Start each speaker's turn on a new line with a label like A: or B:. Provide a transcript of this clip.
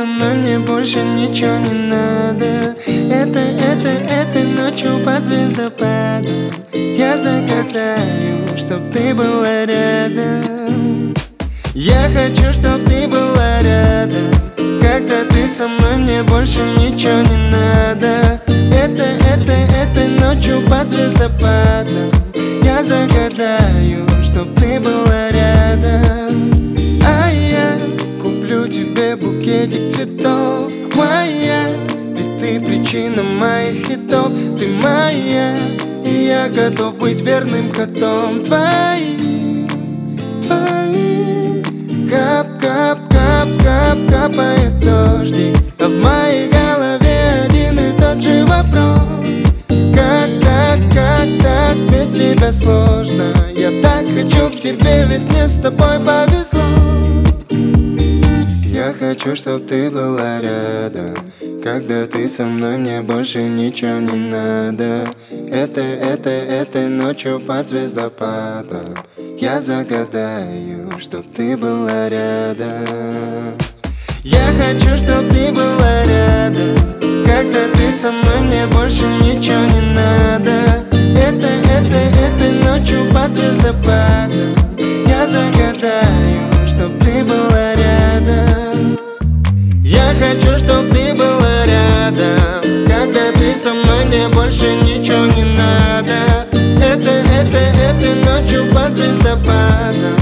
A: со мной, мне больше ничего не надо. Этой ночью под звездопадом я загадаю, чтоб ты была рядом. Я хочу, чтоб ты была рядом. Когда ты со мной, мне больше ничего не надо. Этой ночью под звездопадом я загадаю, чтоб ты была рядом. А я куплю тебе букетик цветов, моя, ведь ты причина моих хитов. Ты моя, и я готов быть верным котом твоим. Кап, капает дождик, а в моей голове один и тот же вопрос: как так, без тебя сложно. Я так хочу к тебе, ведь мне с тобой повезло. Я хочу, чтоб ты была рядом. Когда ты со мной, мне больше ничего не надо. Этой ночью под звездопадом я загадаю, чтоб ты была рядом. Я хочу, чтоб ты была рядом. Когда ты со мной, мне больше ничего не надо. Этой ночью под звездопадом я загадаю, чтоб ты была рядом. Я хочу, чтоб ты была рядом. Когда ты со мной, мне больше ничего не надо. Этой ночью под звездопадом